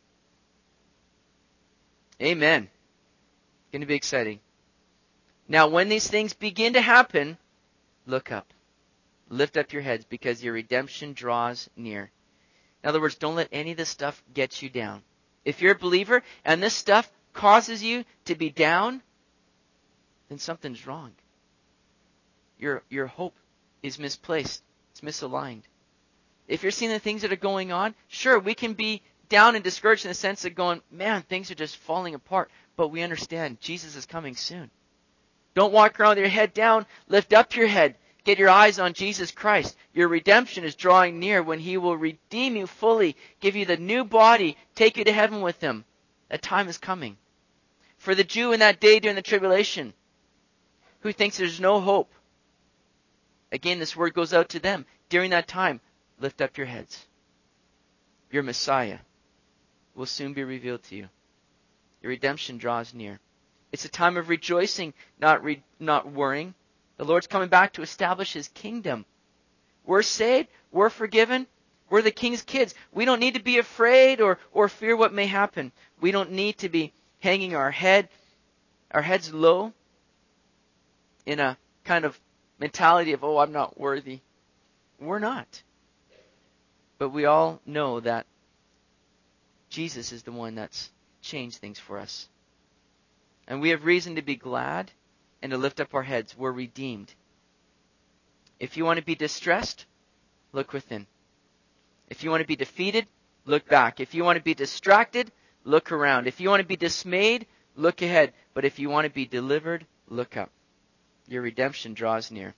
Amen. It's going to be exciting. Now, when these things begin to happen, look up. Lift up your heads because your redemption draws near. In other words, don't let any of this stuff get you down. If you're a believer and this stuff causes you to be down, then something's wrong. Your, your hope is misplaced. It's misaligned. If you're seeing the things that are going on, sure, we can be down and discouraged in the sense of going, man, things are just falling apart. But we understand Jesus is coming soon. Don't walk around with your head down. Lift up your head. Get your eyes on Jesus Christ. Your redemption is drawing near when He will redeem you fully, give you the new body, take you to heaven with Him. That time is coming. For the Jew in that day during the tribulation, who thinks there's no hope, again, this word goes out to them. During that time, lift up your heads. Your Messiah will soon be revealed to you. Your redemption draws near. It's a time of rejoicing, not re- not worrying. The Lord's coming back to establish His kingdom. We're saved. We're forgiven. We're the King's kids. We don't need to be afraid or, or fear what may happen. We don't need to be hanging our head, our heads low in a kind of mentality of, oh, I'm not worthy. We're not. But we all know that Jesus is the one that's changed things for us. And we have reason to be glad and to lift up our heads. We're redeemed. If you want to be distressed, look within. If you want to be defeated, look back. If you want to be distracted, look around. If you want to be dismayed, look ahead. But if you want to be delivered, look up. Your redemption draws near.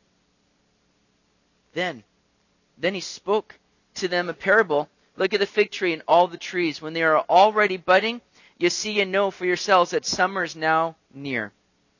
Then, then He spoke to them a parable. Look at the fig tree and all the trees. When they are already budding, you see and know for yourselves that summer is now near.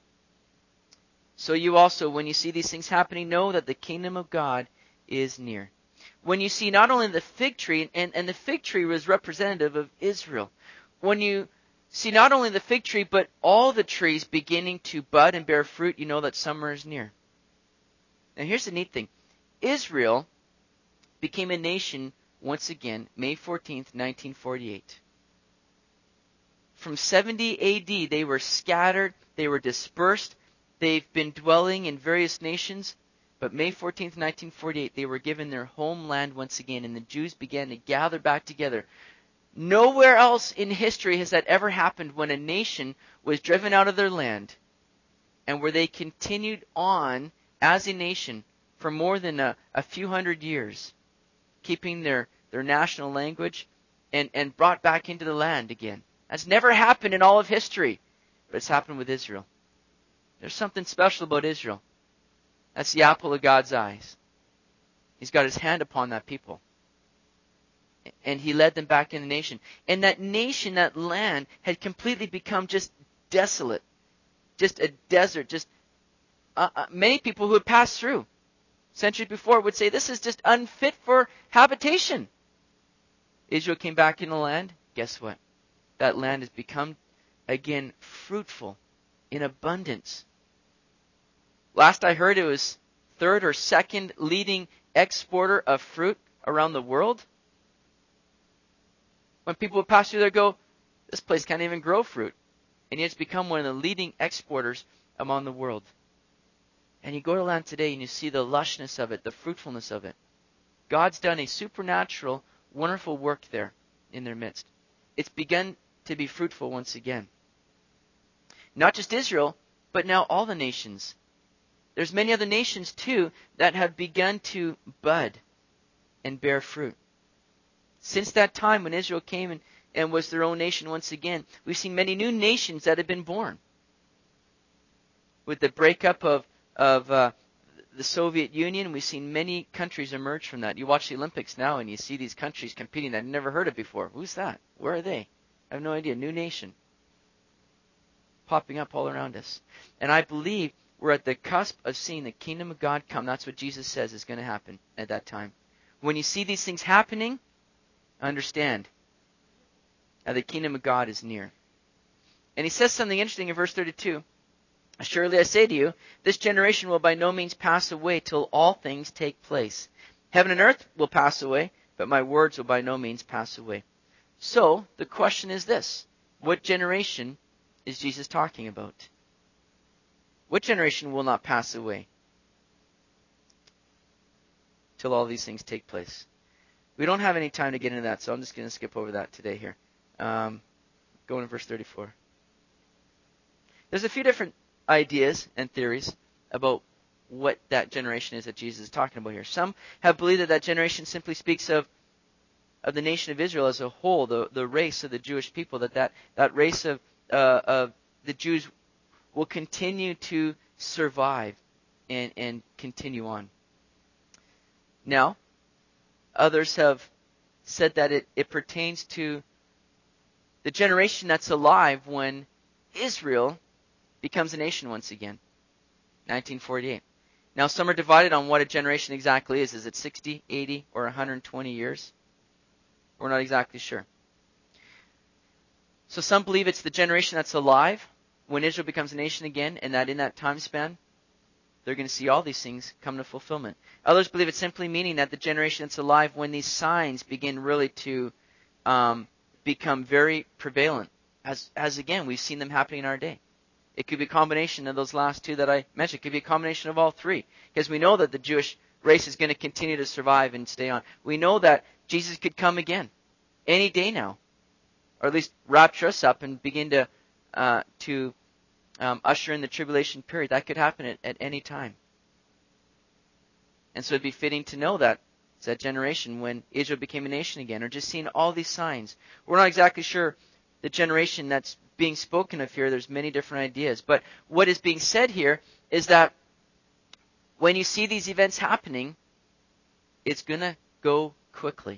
So you also, when you see these things happening, know that the kingdom of God is near. When you see not only the fig tree, and, and the fig tree was representative of Israel. When you see not only the fig tree, but all the trees beginning to bud and bear fruit, you know that summer is near. Now here's the neat thing. Israel became a nation once again, May fourteenth, nineteen forty-eight. From seventy A D, they were scattered, they were dispersed, they've been dwelling in various nations, but May fourteenth, nineteen forty-eight, they were given their homeland once again, and the Jews began to gather back together. Nowhere else in history has that ever happened when a nation was driven out of their land, and where they continued on as a nation for more than a, a few hundred years, keeping their, their national language and, and brought back into the land again. That's never happened in all of history, but it's happened with Israel. There's something special about Israel. That's the apple of God's eyes. He's got His hand upon that people. And He led them back in the nation. And that nation, that land, had completely become just desolate. Just a desert. Just uh, uh, many people who had passed through centuries before would say this is just unfit for habitation. Israel came back in the land. Guess what? That land has become, again, fruitful in abundance. Last I heard, it was third or second leading exporter of fruit around the world. When people would pass through there, go, this place can't even grow fruit. And yet it's become one of the leading exporters among the world. And you go to land today and you see the lushness of it, the fruitfulness of it. God's done a supernatural, wonderful work there in their midst. It's begun to be fruitful once again. Not just Israel, but now all the nations. There's many other nations too that have begun to bud and bear fruit. Since that time when Israel came and, and was their own nation once again, we've seen many new nations that have been born. With the breakup of, of uh, the Soviet Union, we've seen many countries emerge from that. You watch the Olympics now and you see these countries competing that I've never heard of before. Who's that? Where are they? I have no idea. New nation. Popping up all around us. And I believe we're at the cusp of seeing the kingdom of God come. That's what Jesus says is going to happen at that time. When you see these things happening, understand that the kingdom of God is near. And He says something interesting in verse thirty-two. Surely I say to you, this generation will by no means pass away till all things take place. Heaven and earth will pass away, but my words will by no means pass away. So, the question is this. What generation is Jesus talking about? What generation will not pass away till all these things take place? We don't have any time to get into that, so I'm just going to skip over that today here. Um, going to verse thirty-four. There's a few different ideas and theories about what that generation is that Jesus is talking about here. Some have believed that that generation simply speaks of of the nation of Israel as a whole, the, the race of the Jewish people, that that, that race of, uh, of the Jews will continue to survive and, and continue on. Now, others have said that it, it pertains to the generation that's alive when Israel becomes a nation once again, nineteen forty-eight. Now, some are divided on what a generation exactly is. Is it sixty, eighty, or one hundred twenty years? We're not exactly sure. So some believe it's the generation that's alive when Israel becomes a nation again, and that in that time span, they're going to see all these things come to fulfillment. Others believe it's simply meaning that the generation that's alive when these signs begin really to um, become very prevalent. As, as again, we've seen them happening in our day. It could be a combination of those last two that I mentioned. It could be a combination of all three. Because we know that the Jewish race is going to continue to survive and stay on. We know that Jesus could come again any day now. Or at least rapture us up and begin to uh, to um, usher in the tribulation period. That could happen at, at any time. And so it'd be fitting to know that it's that generation when Israel became a nation again, or just seeing all these signs. We're not exactly sure the generation that's being spoken of here. There's many different ideas. But what is being said here is that when you see these events happening, it's going to go quickly.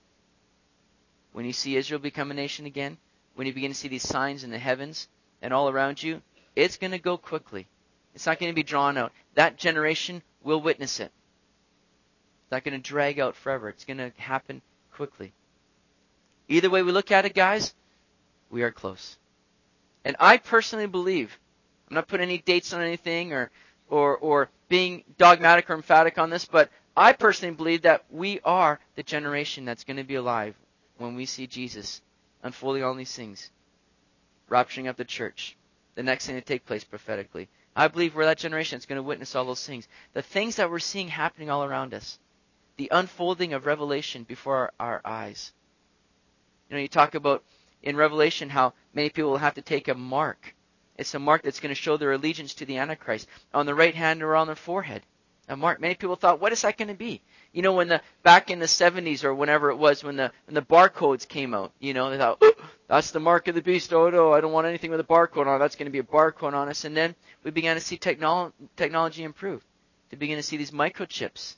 When you see Israel become a nation again, when you begin to see these signs in the heavens and all around you, it's going to go quickly. It's not going to be drawn out. That generation will witness it. It's not going to drag out forever. It's going to happen quickly. Either way we look at it, guys, we are close. And I personally believe, I'm not putting any dates on anything or, or, or being dogmatic or emphatic on this, but I personally believe that we are the generation that's going to be alive when we see Jesus unfolding all these things, rapturing up the church, the next thing to take place prophetically. I believe we're that generation that's going to witness all those things. The things that we're seeing happening all around us. The unfolding of Revelation before our, our eyes. You know, you talk about in Revelation how many people will have to take a mark. It's a mark that's going to show their allegiance to the Antichrist on the right hand or on their forehead. A mark. Many people thought, what is that going to be? You know, when the back in the seventies or whenever it was, when the when the barcodes came out, you know, they thought, oh, that's the mark of the beast. Oh no, I don't want anything with a barcode on it. That's going to be a barcode on us. And then we began to see technolo- technology improve, to begin to see these microchips,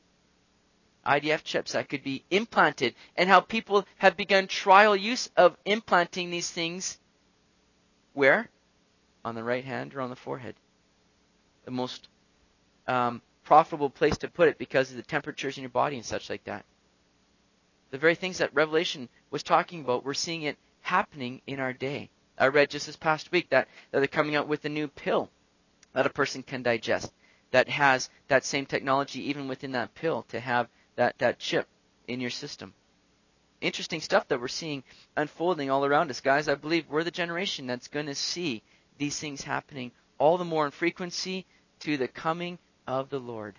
I D F chips that could be implanted, and how people have begun trial use of implanting these things. Where? On the right hand or on the forehead. The most um, profitable place to put it because of the temperatures in your body and such like that. The very things that Revelation was talking about, we're seeing it happening in our day. I read just this past week that, that they're coming out with a new pill that a person can digest that has that same technology even within that pill to have that, that chip in your system. Interesting stuff that we're seeing unfolding all around us. Guys, I believe we're the generation that's going to see these things happening all the more in frequency to the coming of the Lord.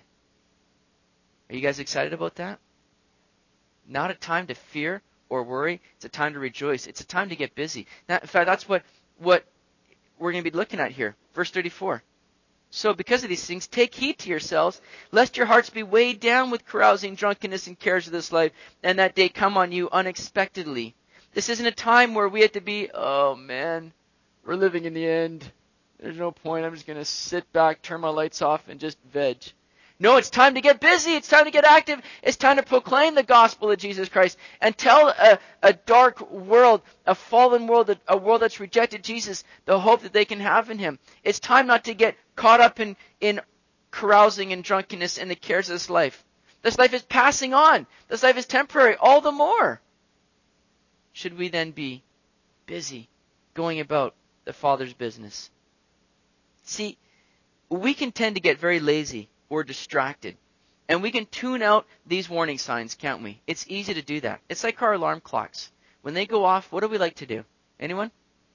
Are you guys excited about that? Not a time to fear or worry. It's a time to rejoice. It's a time to get busy. Now, in fact, that's what, what we're going to be looking at here. Verse thirty-four. So because of these things, take heed to yourselves, lest your hearts be weighed down with carousing, drunkenness, and cares of this life, and that day come on you unexpectedly. This isn't a time where we have to be, oh man, we're living in the end. There's no point. I'm just going to sit back, turn my lights off, and just veg. No, it's time to get busy. It's time to get active. It's time to proclaim the gospel of Jesus Christ and tell a, a dark world, a fallen world, a, a world that's rejected Jesus, the hope that they can have in him. It's time not to get caught up in, in carousing and drunkenness and the cares of this life. This life is passing on. This life is temporary. All the more should we then be busy going about the Father's business. See, we can tend to get very lazy or distracted. And we can tune out these warning signs, can't we? It's easy to do that. It's like our alarm clocks. When they go off, what do we like to do? Anyone?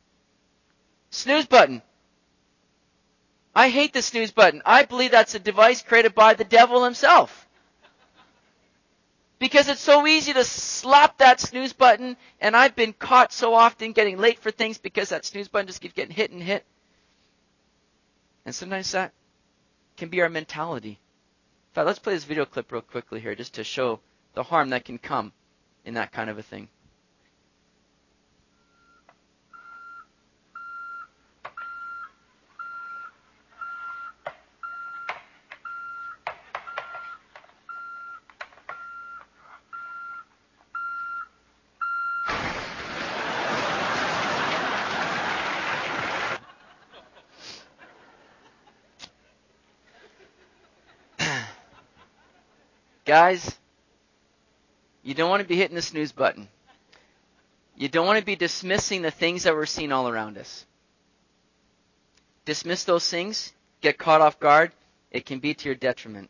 Snooze button. I hate the snooze button. I believe that's a device created by the devil himself. Because it's so easy to slap that snooze button, and I've been caught so often getting late for things because that snooze button just keeps getting hit and hit. And sometimes that can be our mentality. In fact, let's play this video clip real quickly here just to show the harm that can come in that kind of a thing. Guys, you don't want to be hitting the snooze button. You don't want to be dismissing the things that we're seeing all around us. Dismiss those things, get caught off guard, it can be to your detriment.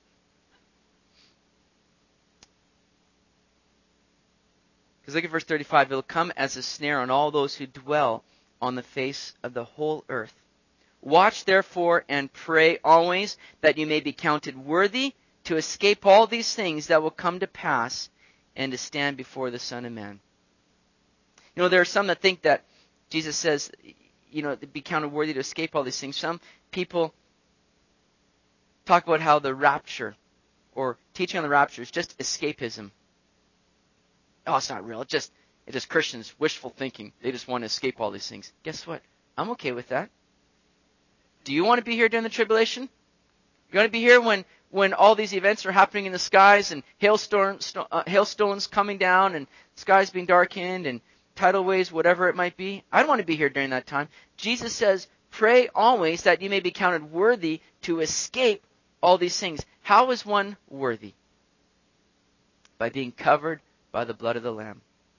Because look at verse thirty-five. It will come as a snare on all those who dwell on the face of the whole earth. Watch therefore and pray always that you may be counted worthy to escape all these things that will come to pass and to stand before the Son of Man. You know, there are some that think that Jesus says, you know, to be counted worthy to escape all these things. Some people talk about how the rapture or teaching on the rapture is just escapism. Oh, it's not real. It's just, it's just Christians, wishful thinking. They just want to escape all these things. Guess what? I'm okay with that. Do you want to be here during the tribulation? You want to be here when, when all these events are happening in the skies and hailstorms, uh, hailstones coming down and skies being darkened and tidal waves, whatever it might be? I don't want to be here during that time. Jesus says, pray always that you may be counted worthy to escape all these things. How is one worthy? By being covered by the blood of the Lamb.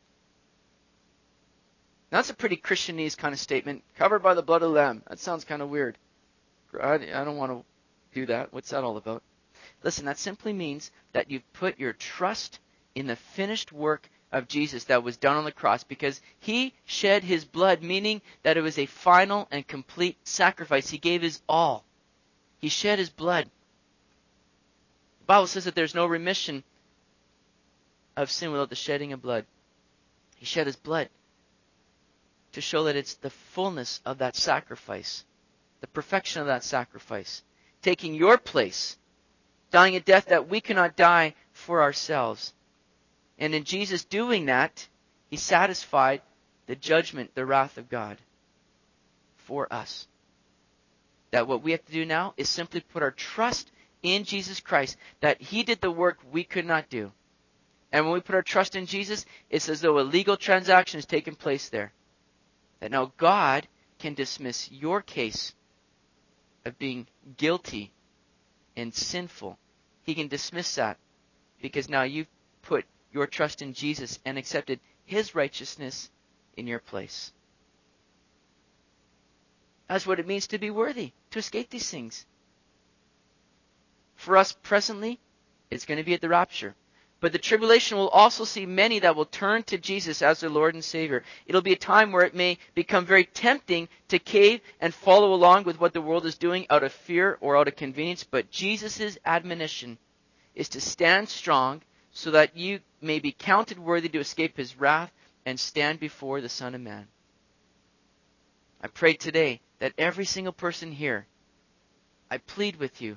Now, that's a pretty Christianese kind of statement. Covered by the blood of the Lamb. That sounds kind of weird. I, I don't want to do that. What's that all about? Listen, that simply means that you've put your trust in the finished work of Jesus that was done on the cross, because he shed his blood, meaning that it was a final and complete sacrifice. He gave his all. He shed his blood. The Bible says that there's no remission of sin without the shedding of blood. He shed his blood to show that it's the fullness of that sacrifice, the perfection of that sacrifice, taking your place, dying a death that we cannot die for ourselves. And in Jesus doing that, he satisfied the judgment, the wrath of God for us. That what we have to do now is simply put our trust in Jesus Christ, that he did the work we could not do. And when we put our trust in Jesus, it's as though a legal transaction has taken place there. That now God can dismiss your case of being guilty and sinful. He can dismiss that because now you've put your trust in Jesus and accepted his righteousness in your place. That's what it means to be worthy, to escape these things. For us presently, it's going to be at the rapture. But the tribulation will also see many that will turn to Jesus as their Lord and Savior. It'll be a time where it may become very tempting to cave and follow along with what the world is doing out of fear or out of convenience. But Jesus' admonition is to stand strong so that you may be counted worthy to escape his wrath and stand before the Son of Man. I pray today that every single person here, I plead with you,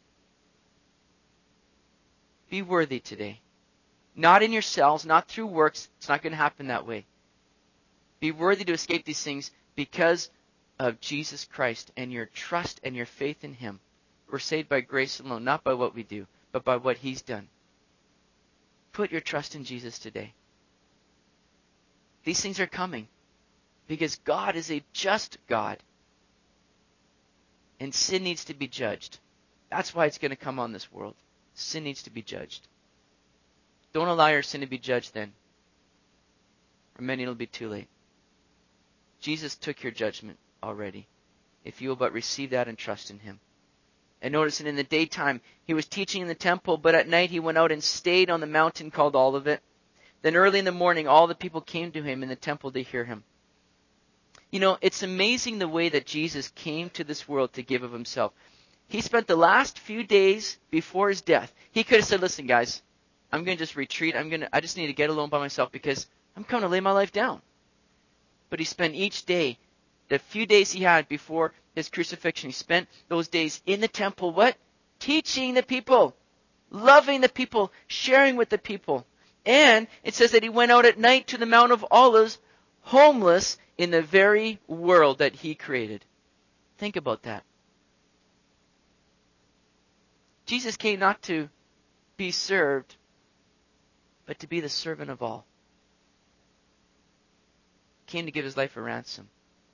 be worthy today. Not in yourselves, not through works. It's not going to happen that way. Be worthy to escape these things because of Jesus Christ and your trust and your faith in him. We're saved by grace alone, not by what we do, but by what he's done. Put your trust in Jesus today. These things are coming because God is a just God. And sin needs to be judged. That's why it's going to come on this world. Sin needs to be judged. Don't allow your sin to be judged then. Or many it'll be too late. Jesus took your judgment already, if you will but receive that and trust in him. And notice that in the daytime he was teaching in the temple, but at night he went out and stayed on the mountain called Olivet. Then early in the morning all the people came to him in the temple to hear him. You know, it's amazing the way that Jesus came to this world to give of himself. He spent the last few days before his death. He could have said, listen guys, I'm going to just retreat. I'm going to, I just need to get alone by myself because I'm coming to lay my life down. But he spent each day, the few days he had before his crucifixion, he spent those days in the temple, what? teaching the people, loving the people, sharing with the people. And it says that he went out at night to the Mount of Olives, homeless in the very world that he created. Think about that. Jesus came not to be served, but to be the servant of all. He came to give his life a ransom.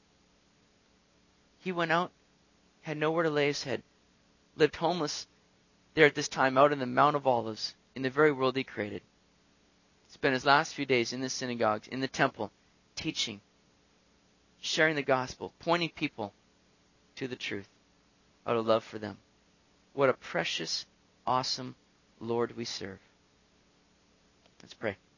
He went out, had nowhere to lay his head, lived homeless there at this time out in the Mount of Olives, in the very world he created. Spent his last few days in the synagogues, in the temple, teaching, sharing the gospel, pointing people to the truth out of love for them. What a precious, awesome Lord we serve. Let's pray.